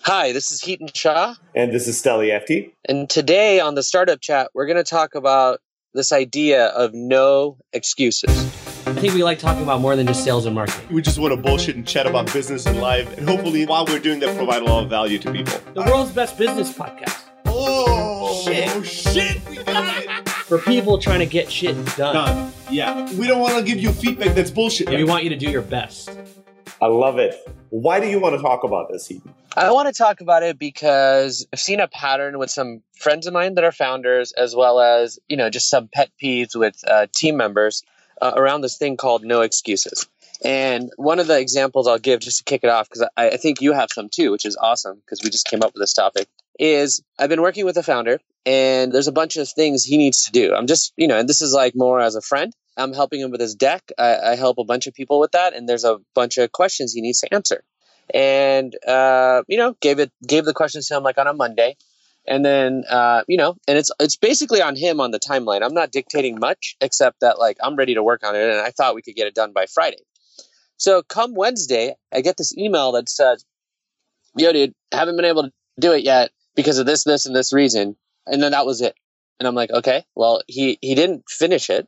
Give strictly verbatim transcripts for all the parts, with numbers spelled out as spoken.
Hi, this is Heaton Shah. And this is Steli Efti. And today on the Startup Chat, we're going to talk about this idea of no excuses. I think we like talking about more than just sales and marketing. We just want to bullshit and chat about business and life. And hopefully, while we're doing that, provide a lot of value to people. The world's best business podcast. Oh, shit. Oh, shit. We got it. For people trying to get shit done. Done. Yeah. We don't want to give you feedback that's bullshit. We want you to do your best. I love it. Why do you want to talk about this, Heaton? I want to talk about it because I've seen a pattern with some friends of mine that are founders, as well as, you know, just some pet peeves with uh, team members uh, around this thing called no excuses. And one of the examples I'll give just to kick it off, because I, I think you have some too, which is awesome because we just came up with this topic, is I've been working with a founder and there's a bunch of things he needs to do. I'm just, you know, and this is like more as a friend. I'm helping him with his deck. I, I help a bunch of people with that. And there's a bunch of questions he needs to answer. And, uh, you know, gave it, gave the questions to him like on a Monday. And then, uh, you know, and it's, it's basically on him on the timeline. I'm not dictating much except that like, I'm ready to work on it. And I thought we could get it done by Friday. So come Wednesday, I get this email that says, yo, dude, haven't been able to do it yet because of this, this, and this reason. And then that was it. And I'm like, okay, well, he, he didn't finish it.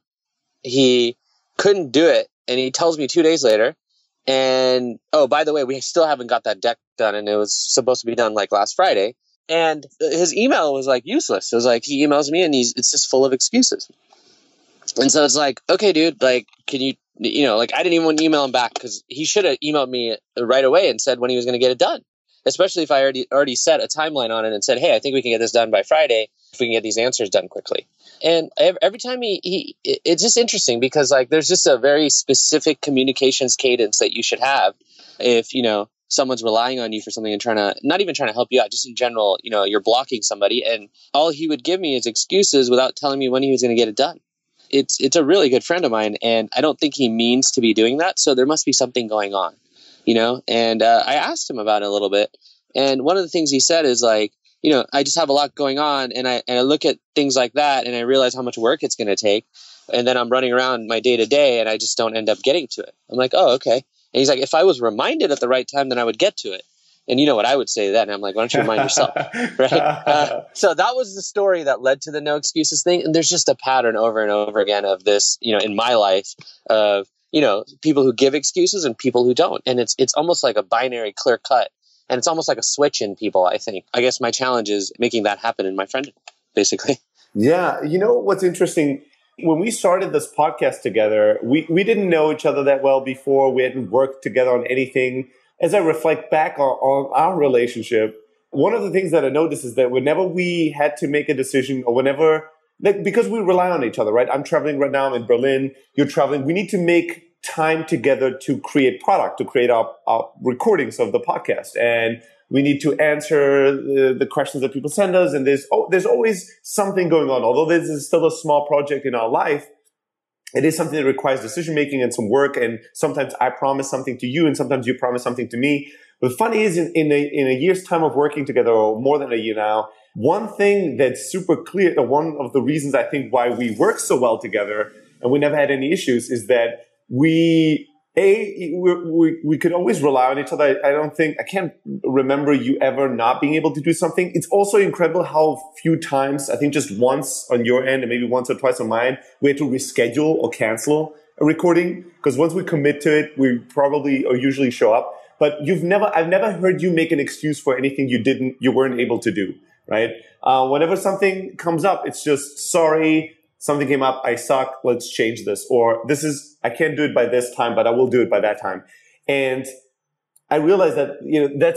He couldn't do it. And he tells me two days later. And, oh, by the way, we still haven't got that deck done. And it was supposed to be done like last Friday. And his email was like useless. It was like he emails me and he's it's just full of excuses. And so it's like, okay, dude, like, can you, you know, like I didn't even want to email him back because he should have emailed me right away and said when he was going to get it done. Especially if I already already set a timeline on it and said, hey, I think we can get this done by Friday if we can get these answers done quickly. And every time he, he it's just interesting because like there's just a very specific communications cadence that you should have if, you know, someone's relying on you for something and trying to, not even trying to help you out, just in general, you know, you're blocking somebody and all he would give me is excuses without telling me when he was going to get it done. It's, it's a really good friend of mine and I don't think he means to be doing that. So there must be something going on, you know, and uh, I asked him about it a little bit. And one of the things he said is like, you know, I just have a lot going on and I, and I look at things like that and I realize how much work it's going to take. And then I'm running around my day to day and I just don't end up getting to it. I'm like, oh, okay. And he's like, if I was reminded at the right time, then I would get to it. And you know what I would say then? I'm like, why don't you remind yourself? Right. Uh, so that was the story that led to the no excuses thing. And there's just a pattern over and over again of this, you know, in my life of, you know, people who give excuses and people who don't. And it's, it's almost like a binary clear cut. And it's almost like a switch in people, I think. I guess my challenge is making that happen in my friend, basically. Yeah. You know, what's interesting, when we started this podcast together, we, we didn't know each other that well before. We hadn't worked together on anything. As I reflect back on, on our relationship, one of the things that I noticed is that whenever we had to make a decision or whenever, like, because we rely on each other, right? I'm traveling right now. I'm in Berlin. You're traveling. We need to make time together to create product, to create our, our recordings of the podcast. And we need to answer the, the questions that people send us. And there's, oh, there's always something going on. Although this is still a small project in our life, it is something that requires decision-making and some work. And sometimes I promise something to you and sometimes you promise something to me. But the funny is in, in, a, in a year's time of working together, or more than a year now, one thing that's super clear, one of the reasons I think why we work so well together and we never had any issues is that we, A, we, we, we could always rely on each other. I, I don't think, I can't remember you ever not being able to do something. It's also incredible how few times, I think just once on your end and maybe once or twice on mine, we had to reschedule or cancel a recording. Because once we commit to it, we probably or usually show up. But you've never, I've never heard you make an excuse for anything you didn't, you weren't able to do, right? Uh, whenever something comes up, it's just, sorry, something came up, I suck, let's change this. Or this is, I can't do it by this time, but I will do it by that time. And I realized that, you know, that's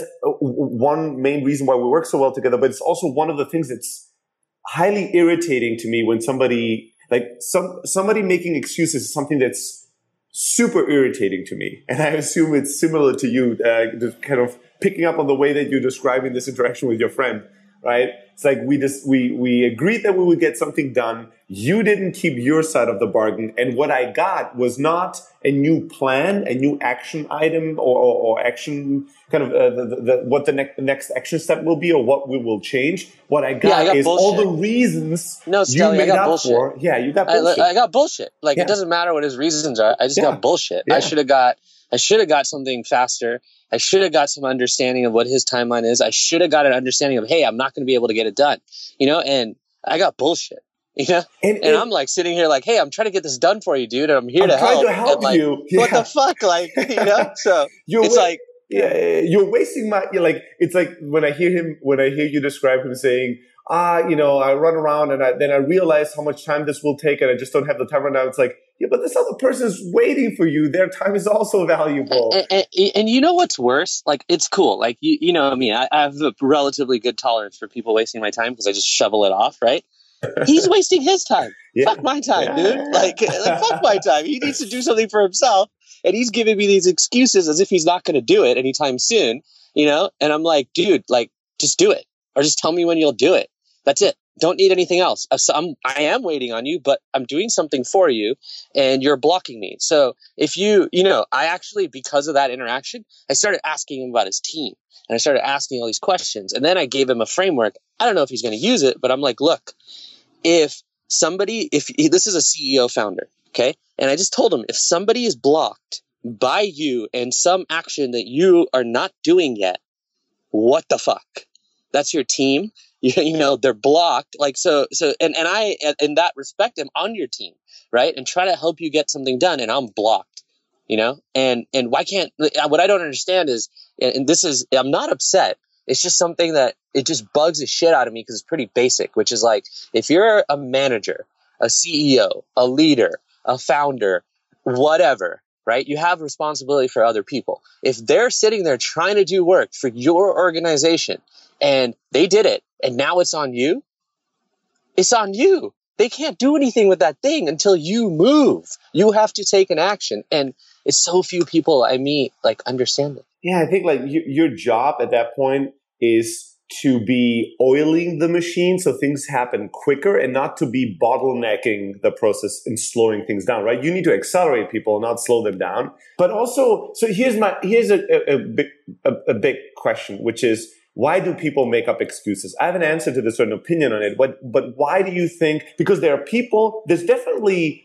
one main reason why we work so well together, but it's also one of the things that's highly irritating to me when somebody, like some, somebody making excuses is something that's super irritating to me. And I assume it's similar to you, uh, just kind of picking up on the way that you're describing this interaction with your friend, right? It's like we just, we, we agreed that we would get something done. You didn't keep your side of the bargain. And what I got was not a new plan, a new action item or, or, or action kind of uh, the, the, the, what the next, next action step will be or what we will change. What I got, yeah, I got is bullshit. All the reasons no, Steli, you made I got up bullshit. for. Yeah, you got bullshit. I, I got bullshit. Like, yeah. It doesn't matter what his reasons are. I just yeah. got bullshit. Yeah. I should have got I should have got something faster. I should have got some understanding of what his timeline is. I should have got an understanding of, hey, I'm not going to be able to get it done, you know, and I got bullshit, you know, and, and, and I'm like sitting here like, hey, I'm trying to get this done for you, dude. And I'm here I'm to trying help. to help and like, you. Yeah. What the fuck? Like, you know, so you're it's wa- like, yeah, you're wasting my, you're like, it's like when I hear him, when I hear you describe him saying, ah, you know, I run around and I, then I realize how much time this will take and I just don't have the time right now. It's like, yeah, but this other person's waiting for you. Their time is also valuable. And, and, and, and you know what's worse? Like, it's cool. Like, you, you know, I mean, I, I have a relatively good tolerance for people wasting my time because I just shovel it off, right? He's wasting his time. Yeah. Fuck my time, yeah. dude. Like, like, fuck my time. He needs to do something for himself. And he's giving me these excuses as if he's not going to do it anytime soon, you know? And I'm like, dude, like, just do it. Or just tell me when you'll do it. That's it. Don't need anything else. So I'm, I am waiting on you, but I'm doing something for you and you're blocking me. So if you, you know, I actually, because of that interaction, I started asking him about his team and I started asking all these questions. And then I gave him a framework. I don't know if he's going to use it, but I'm like, look, if somebody, if he, this is a C E O founder, okay? And I just told him, if somebody is blocked by you and some action that you are not doing yet, what the fuck? That's your team. You, you know, they're blocked. Like, so, so, and, and I, in that respect, am on your team, right? And try to help you get something done. And I'm blocked, you know? And, and why can't, what I don't understand is, and this is, I'm not upset. It's just something that it just bugs the shit out of me because it's pretty basic, which is like, if you're a manager, a C E O, a leader, a founder, whatever, right? You have responsibility for other people. If they're sitting there trying to do work for your organization and they did it and now it's on you, it's on you. They can't do anything with that thing until you move. You have to take an action. And it's so few people I meet like understand it. Yeah, I think like y- your job at that point is to be oiling the machine so things happen quicker and not to be bottlenecking the process and slowing things down, right? You need to accelerate people, not slow them down. But also, so here's my here's a, a, a big a, a big question, which is, why do people make up excuses? I have an answer to this or an opinion on it, but but why do you think? Because there are people, there's definitely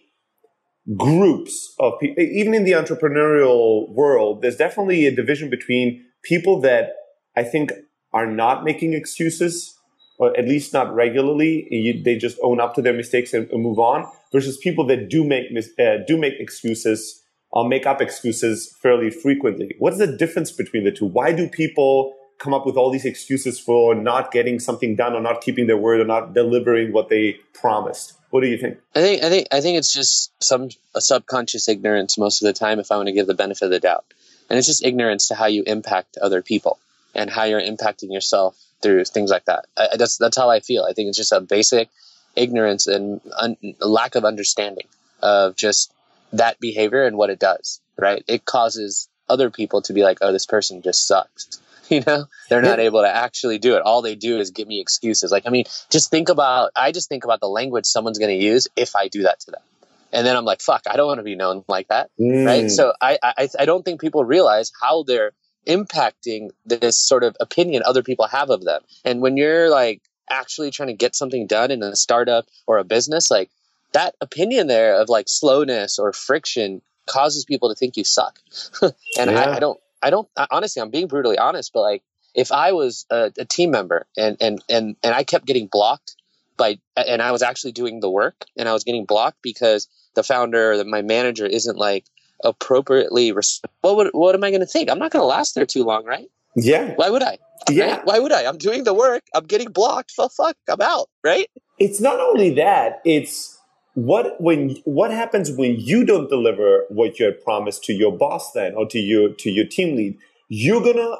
groups of people, even in the entrepreneurial world, there's definitely a division between people that I think are not making excuses, or at least not regularly. You, they just own up to their mistakes and, and move on, versus people that do make uh, do make excuses or make up excuses fairly frequently. What's the difference between the two? Why do people come up with all these excuses for not getting something done or not keeping their word or not delivering what they promised? What do you think? I think I think I think it's just some a subconscious ignorance most of the time, if I want to give the benefit of the doubt. And it's just ignorance to how you impact other people and how you're impacting yourself through things like that. I, that's that's how I feel. I think it's just a basic ignorance and un, lack of understanding of just that behavior and what it does, right? It causes other people to be like, oh, this person just sucks. You know, they're not able to actually do it. All they do is give me excuses. Like, I mean, just think about, I just think about the language someone's going to use if I do that to them. And then I'm like, fuck, I don't want to be known like that. Mm. Right. So I, I, I don't think people realize how they're impacting this sort of opinion other people have of them. And when you're like actually trying to get something done in a startup or a business, like that opinion there of like slowness or friction causes people to think you suck. and yeah. I, I don't, I don't, I, honestly, I'm being brutally honest, but like, if I was a, a team member and, and, and, and I kept getting blocked by, and I was actually doing the work and I was getting blocked because the founder or my manager isn't like appropriately, res- what would, what am I going to think? I'm not going to last there too long, right? Yeah. Why would I? Yeah. Right? Why would I? I'm doing the work. I'm getting blocked. So fuck, I'm out, right? It's not only that, it's, What when what happens when you don't deliver what you had promised to your boss then or to your to your team lead? You're gonna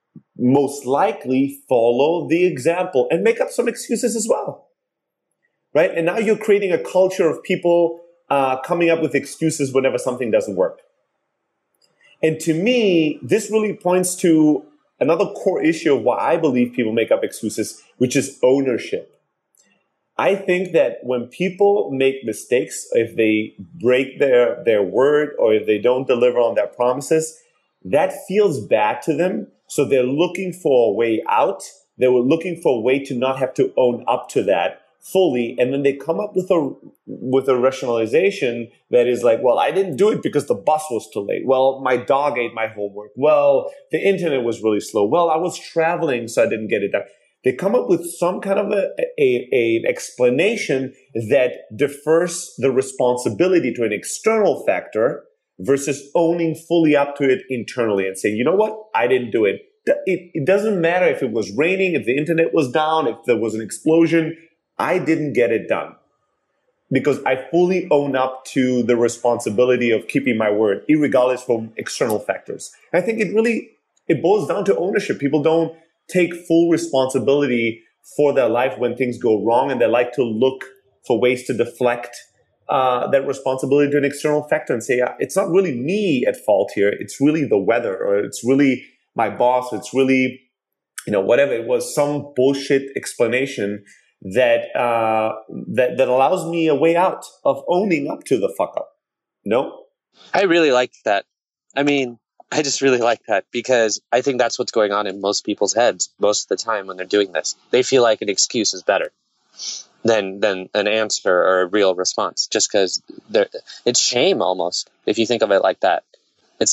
most likely follow the example and make up some excuses as well, right? And now you're creating a culture of people uh, coming up with excuses whenever something doesn't work. And to me, this really points to another core issue of why I believe people make up excuses, which is ownership. I think that when people make mistakes, if they break their, their word or if they don't deliver on their promises, that feels bad to them. So they're looking for a way out. They were looking for a way to not have to own up to that fully, and then they come up with a with a rationalization that is like, well, I didn't do it because the bus was too late. Well, my dog ate my homework. Well, the internet was really slow. Well, I was traveling, so I didn't get it done. They come up with some kind of a, a, a explanation that defers the responsibility to an external factor versus owning fully up to it internally and saying, you know what, I didn't do it. It, it doesn't matter if it was raining, if the internet was down, if there was an explosion. I didn't get it done because I fully own up to the responsibility of keeping my word, irregardless from external factors. And I think it really, it boils down to ownership. People don't take full responsibility for their life when things go wrong, and they like to look for ways to deflect uh, that responsibility to an external factor and say, it's not really me at fault here. It's really the weather, or it's really my boss. It's really, you know, whatever it was, some bullshit explanation that uh, that that allows me a way out of owning up to the fuck up. No, I really like that. I mean, I just really like that because I think that's what's going on in most people's heads most of the time when they're doing this. They feel like an excuse is better than than an answer or a real response, just because it's shame almost if you think of it like that.